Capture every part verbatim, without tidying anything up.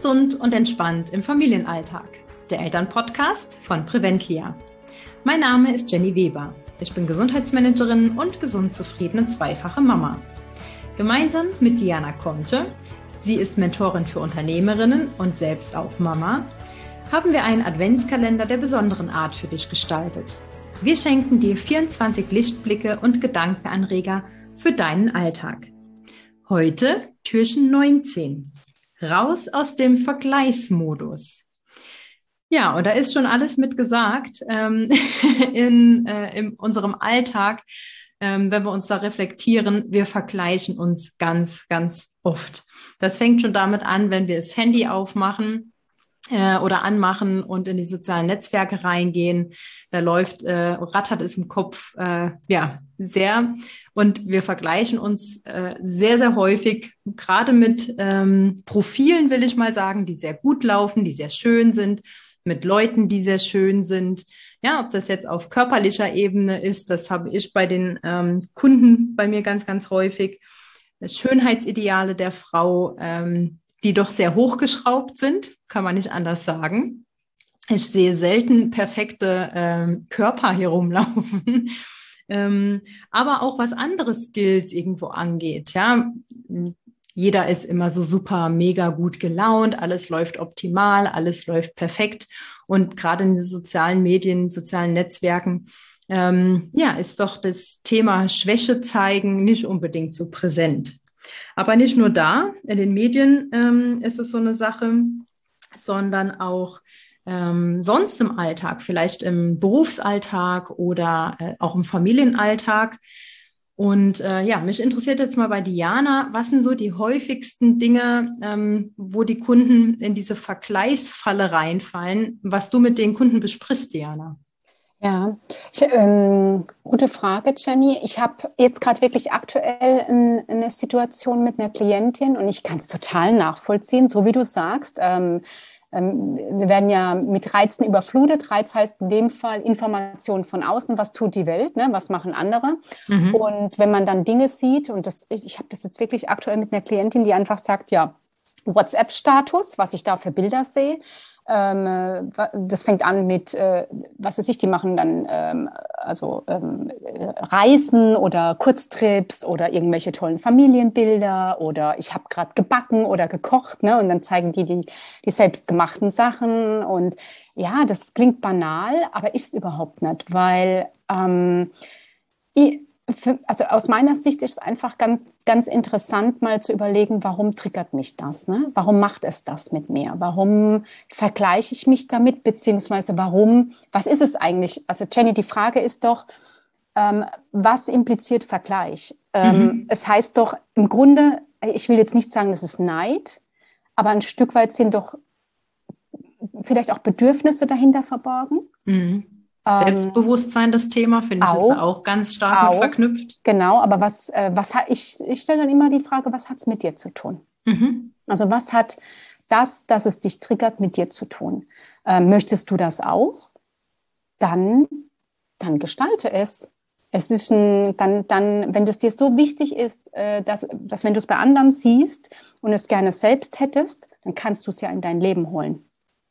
Gesund und entspannt im Familienalltag. Der Elternpodcast von Preventlia. Mein Name ist Jenny Weber. Ich bin Gesundheitsmanagerin und gesund zufriedene zweifache Mama. Gemeinsam mit Diana Conte, sie ist Mentorin für Unternehmerinnen und selbst auch Mama, haben wir einen Adventskalender der besonderen Art für dich gestaltet. Wir schenken dir vierundzwanzig Lichtblicke und Gedankenanreger für deinen Alltag. Heute Türchen neunzehn. Raus aus dem Vergleichsmodus. Ja, und da ist schon alles mit gesagt ähm, in, äh, in unserem Alltag, ähm, wenn wir uns da reflektieren. Wir vergleichen uns ganz, ganz oft. Das fängt schon damit an, wenn wir das Handy aufmachen äh, oder anmachen und in die sozialen Netzwerke reingehen. Da läuft, äh, rattert es im Kopf, äh, ja, sehr. Und wir vergleichen uns äh, sehr, sehr häufig, gerade mit ähm, Profilen, will ich mal sagen, die sehr gut laufen, die sehr schön sind, mit Leuten, die sehr schön sind. Ja, ob das jetzt auf körperlicher Ebene ist, das habe ich bei den ähm, Kunden bei mir ganz, ganz häufig. Schönheitsideale der Frau, ähm, die doch sehr hochgeschraubt sind, kann man nicht anders sagen. Ich sehe selten perfekte ähm, Körper hier rumlaufen. Ähm, aber auch was andere Skills irgendwo angeht, ja. Jeder ist immer so super, mega gut gelaunt, alles läuft optimal, alles läuft perfekt. Und gerade in den sozialen Medien, sozialen Netzwerken, ähm, ja, ist doch das Thema Schwäche zeigen nicht unbedingt so präsent. Aber nicht nur da, in den Medien ähm, ist es so eine Sache, sondern auch Ähm, sonst im Alltag, vielleicht im Berufsalltag oder äh, auch im Familienalltag. Und äh, ja, mich interessiert jetzt mal bei Diana, was sind so die häufigsten Dinge, ähm, wo die Kunden in diese Vergleichsfalle reinfallen, was du mit den Kunden besprichst, Diana? Ja, ich, ähm, gute Frage, Jenny. Ich habe jetzt gerade wirklich aktuell ein, eine Situation mit einer Klientin und ich kann es total nachvollziehen, so wie du sagst. Ähm, ähm, wir werden ja mit Reizen überflutet. Reiz heißt in dem Fall Information von außen. Was tut die Welt? Ne? Was machen andere? Mhm. Und wenn man dann Dinge sieht, und das, ich, ich habe das jetzt wirklich aktuell mit einer Klientin, die einfach sagt, ja, WhatsApp-Status, was ich da für Bilder sehe. Ähm, das fängt an mit, äh, was weiß ich, die machen dann ähm, also ähm, Reisen oder Kurztrips oder irgendwelche tollen Familienbilder oder ich habe gerade gebacken oder gekocht, ne? Und dann zeigen die, die die selbstgemachten Sachen und ja, das klingt banal, aber ist es überhaupt nicht, weil ähm, ich, für, also aus meiner Sicht ist es einfach ganz, ganz interessant, mal zu überlegen, warum triggert mich das? Ne? Warum macht es das mit mir? Warum vergleiche ich mich damit? Beziehungsweise warum, was ist es eigentlich? Also Jenny, die Frage ist doch, ähm, was impliziert Vergleich? Ähm, Mhm. es heißt doch im Grunde, ich will jetzt nicht sagen, das ist Neid, aber ein Stück weit sind doch vielleicht auch Bedürfnisse dahinter verborgen. Mhm. Ähm, Selbstbewusstsein, das Thema, finde ich, ist da auch. auch ganz stark mit Auch, verknüpft. genau, aber was, äh, was hat, ich, ich stelle dann immer die Frage, was hat es mit dir zu tun? Mhm. Also was hat das, dass es dich triggert, mit dir zu tun? Ähm, möchtest du das auch? Dann, dann gestalte es. Es ist ein, dann, dann, wenn das dir so wichtig ist, äh, dass, dass wenn du es bei anderen siehst und es gerne selbst hättest, dann kannst du es ja in dein Leben holen.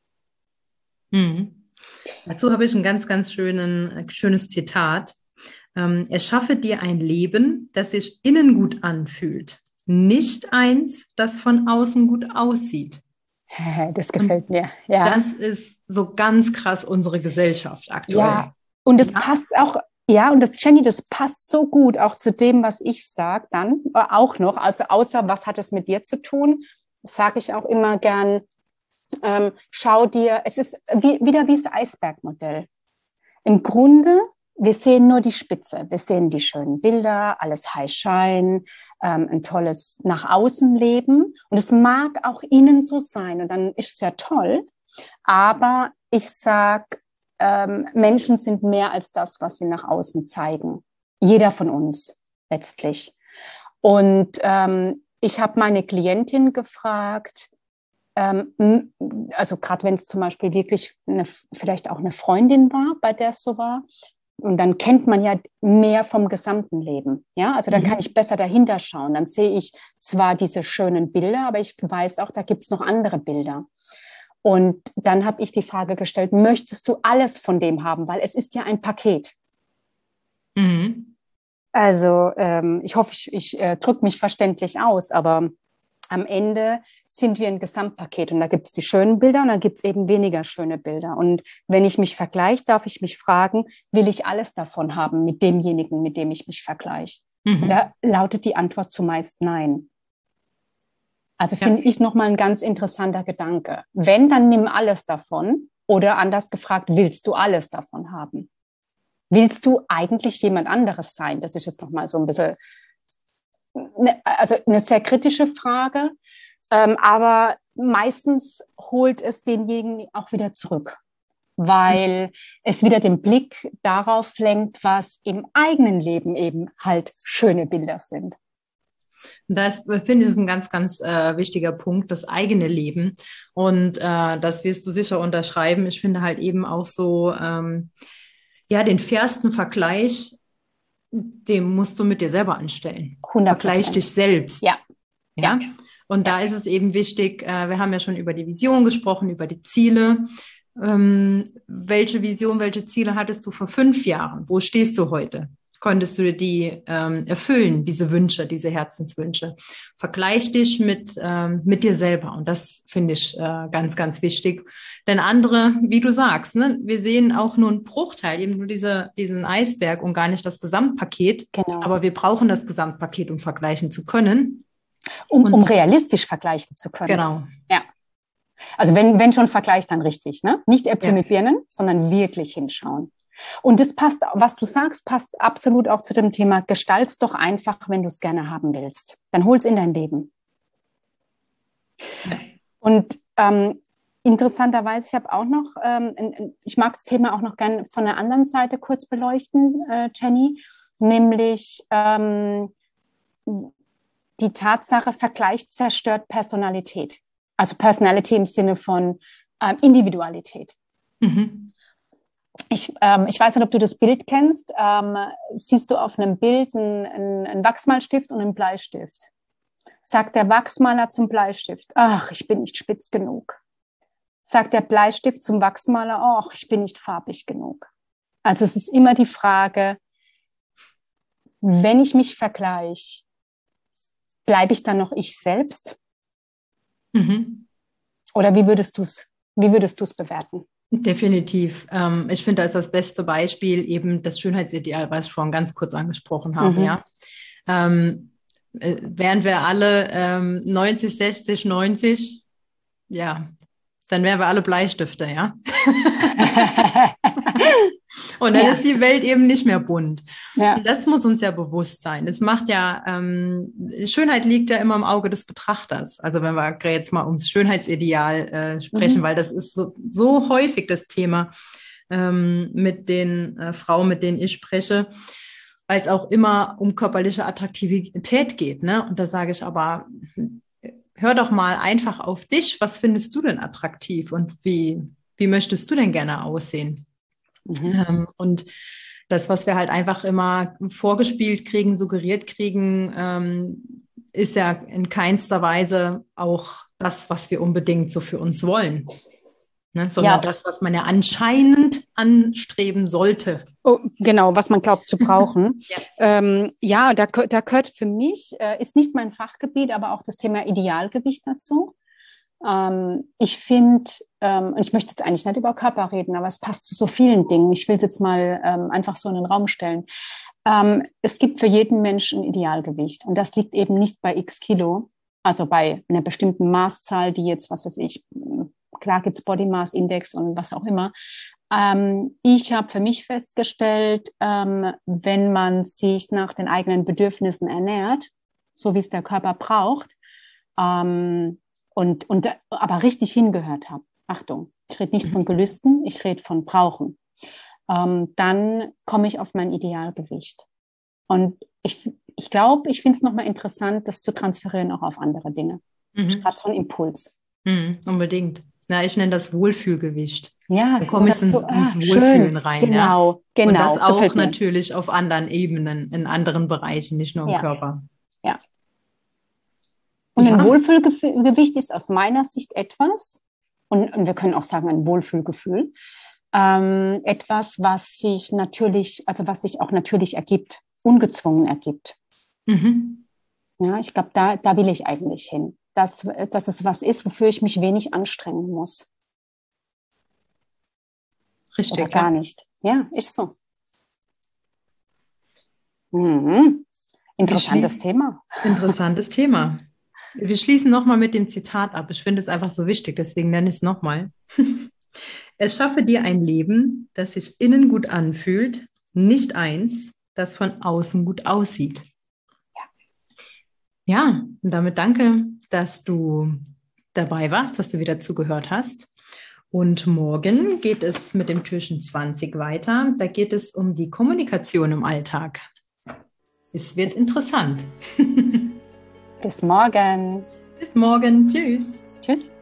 Mhm. Dazu habe ich ein ganz, ganz schönen, äh, schönes Zitat. Ähm, erschaffe dir ein Leben, das sich innen gut anfühlt, nicht eins, das von außen gut aussieht. Das Und gefällt mir, ja. das ist so ganz krass unsere Gesellschaft aktuell. Ja, und es Ja. passt auch, ja, und das, Jenny, das passt so gut auch zu dem, was ich sage dann, äh, auch noch, also außer, was hat es mit dir zu tun, sage ich auch immer gern, ähm, schau dir, es ist wie, wieder wie das Eisbergmodell. Im Grunde, wir sehen nur die Spitze, wir sehen die schönen Bilder, alles High Shine, ähm, ein tolles Nach-außen-Leben und es mag auch innen so sein und dann ist es ja toll, aber ich sag, ähm, Menschen sind mehr als das, was sie nach außen zeigen. Jeder von uns letztlich. Und ähm, ich habe meine Klientin gefragt, ähm, also gerade wenn es zum Beispiel wirklich eine, vielleicht auch eine Freundin war, bei der es so war, und dann kennt man ja mehr vom gesamten Leben. Ja, also dann mhm. kann ich besser dahinter schauen. Dann sehe ich zwar diese schönen Bilder, aber ich weiß auch, da gibt es noch andere Bilder. Und dann habe ich die Frage gestellt, möchtest du alles von dem haben? Weil es ist ja ein Paket. Mhm. Also ähm, ich hoffe, ich, ich äh, drücke mich verständlich aus, aber am Ende sind wir ein Gesamtpaket und da gibt es die schönen Bilder und dann gibt es eben weniger schöne Bilder. Und wenn ich mich vergleiche, darf ich mich fragen, will ich alles davon haben mit demjenigen, mit dem ich mich vergleiche? Mhm. Und da lautet die Antwort zumeist nein. Also finde ja. ich nochmal ein ganz interessanter Gedanke. Wenn, dann nimm alles davon oder anders gefragt, willst du alles davon haben? Willst du eigentlich jemand anderes sein? Das ist jetzt nochmal so ein bisschen, ne, also eine sehr kritische Frage, ähm, aber meistens holt es denjenigen auch wieder zurück, weil mhm. es wieder den Blick darauf lenkt, was im eigenen Leben eben halt schöne Bilder sind. Das finde ich ist ein ganz, ganz äh, wichtiger Punkt, das eigene Leben. Und äh, das wirst du sicher unterschreiben. Ich finde halt eben auch so, ähm, ja, den fairsten Vergleich, den musst du mit dir selber anstellen. hundert Prozent. Vergleich dich selbst. Ja. Ja. ja. Und ja. da ist es eben wichtig, äh, wir haben ja schon über die Vision gesprochen, über die Ziele. Ähm, welche Vision, welche Ziele hattest du vor fünf Jahren? Wo stehst du heute? Konntest du die ähm, erfüllen, diese Wünsche, diese Herzenswünsche? Vergleich dich mit, ähm, mit dir selber. Und das finde ich äh, ganz, ganz wichtig. Denn andere, wie du sagst, ne, wir sehen auch nur einen Bruchteil, eben nur diese, diesen Eisberg und gar nicht das Gesamtpaket. Genau. Aber wir brauchen das Gesamtpaket, um vergleichen zu können. Um, und, um realistisch vergleichen zu können. Genau. Ja. Also wenn, wenn schon Vergleich, dann richtig, ne? Nicht Äpfel ja. mit Birnen, sondern wirklich hinschauen. Und das passt, was du sagst, passt absolut auch zu dem Thema, gestalt's doch einfach, wenn du es gerne haben willst. Dann hol's in dein Leben. Ja. Und ähm, interessanterweise, ich habe auch noch, ähm, ich mag das Thema auch noch gerne von der anderen Seite kurz beleuchten, äh, Jenny, nämlich ähm, die Tatsache, Vergleich zerstört Personalität. Also Personality im Sinne von ähm, Individualität. Mhm. Ich, ähm, ich weiß nicht, ob du das Bild kennst. Ähm, siehst du auf einem Bild einen, einen Wachsmalstift und einen Bleistift. Sagt der Wachsmaler zum Bleistift, ach, ich bin nicht spitz genug. Sagt der Bleistift zum Wachsmaler, ach, ich bin nicht farbig genug. Also es ist immer die Frage, wenn ich mich vergleiche, bleibe ich dann noch ich selbst? Mhm. Oder wie würdest du es, wie würdest du es bewerten? Definitiv. Ähm, ich finde, da ist das beste Beispiel eben das Schönheitsideal, was ich vorhin ganz kurz angesprochen habe. Mhm. Ja? Ähm, äh, wären wir alle ähm, neunzig, sechzig, neunzig, ja, dann wären wir alle Bleistifte, ja. Und dann ja. ist die Welt eben nicht mehr bunt. Ja. Und das muss uns ja bewusst sein. Es macht ja, ähm, Schönheit liegt ja immer im Auge des Betrachters. Also wenn wir jetzt mal ums Schönheitsideal äh, sprechen, mhm. weil das ist so, so häufig das Thema ähm, mit den äh, Frauen, mit denen ich spreche, weil es auch immer um körperliche Attraktivität geht. Ne? Und da sage ich aber, hör doch mal einfach auf dich. Was findest du denn attraktiv und wie, wie möchtest du denn gerne aussehen? Mhm. Ähm, und das, was wir halt einfach immer vorgespielt kriegen, suggeriert kriegen, ähm, ist ja in keinster Weise auch das, was wir unbedingt so für uns wollen. Ne? Sondern ja. das, was man ja anscheinend anstreben sollte. Oh, genau, was man glaubt zu brauchen. ja, ähm, ja da, da gehört für mich, äh, ist nicht mein Fachgebiet, aber auch das Thema Idealgewicht dazu. Ähm, ich finde, ähm, und ich möchte jetzt eigentlich nicht über Körper reden, aber es passt zu so vielen Dingen. Ich will es jetzt mal ähm, einfach so in den Raum stellen. Ähm, es gibt für jeden Menschen ein Idealgewicht und das liegt eben nicht bei x Kilo, also bei einer bestimmten Maßzahl, die jetzt, was weiß ich, klar gibt es Body Mass Index und was auch immer. Ähm, ich habe für mich festgestellt, ähm, wenn man sich nach den eigenen Bedürfnissen ernährt, so wie es der Körper braucht, ähm, Und, und aber richtig hingehört habe, Achtung, ich rede nicht von Gelüsten, ich rede von Brauchen, ähm, dann komme ich auf mein Idealgewicht. Und ich ich glaube, ich finde es nochmal interessant, das zu transferieren auch auf andere Dinge. Mhm. Gerade so ein Impuls. Mhm, unbedingt. Na, ich nenne das Wohlfühlgewicht. Ja, da komme ich ins, so, ah, ins Wohlfühlen schön. rein. Genau, ja? genau. Und das auch Gefällt mir. natürlich auf anderen Ebenen, in anderen Bereichen, nicht nur im Ja. Körper. Ja. Und Ja. ein Wohlfühlgewicht ist aus meiner Sicht etwas, und, und wir können auch sagen ein Wohlfühlgefühl, ähm, etwas, was sich natürlich, also was sich auch natürlich ergibt, ungezwungen ergibt. Mhm. Ja, ich glaube, da, da will ich eigentlich hin. Dass, dass es was ist, wofür ich mich wenig anstrengen muss. Richtig. Oder gar nicht. Ja, ist so. Mhm. Interessantes schließen, Thema. Interessantes Thema. Wir schließen nochmal mit dem Zitat ab. Ich finde es einfach so wichtig, deswegen nenne ich es nochmal. Es schaffe dir ein Leben, das sich innen gut anfühlt, nicht eins, das von außen gut aussieht. Ja, ja, und damit danke, dass du dabei warst, dass du wieder zugehört hast. Und morgen geht es mit dem Türchen zwanzig weiter. Da geht es um die Kommunikation im Alltag. Es wird interessant. Bis morgen. Bis morgen. Tschüss. Tschüss.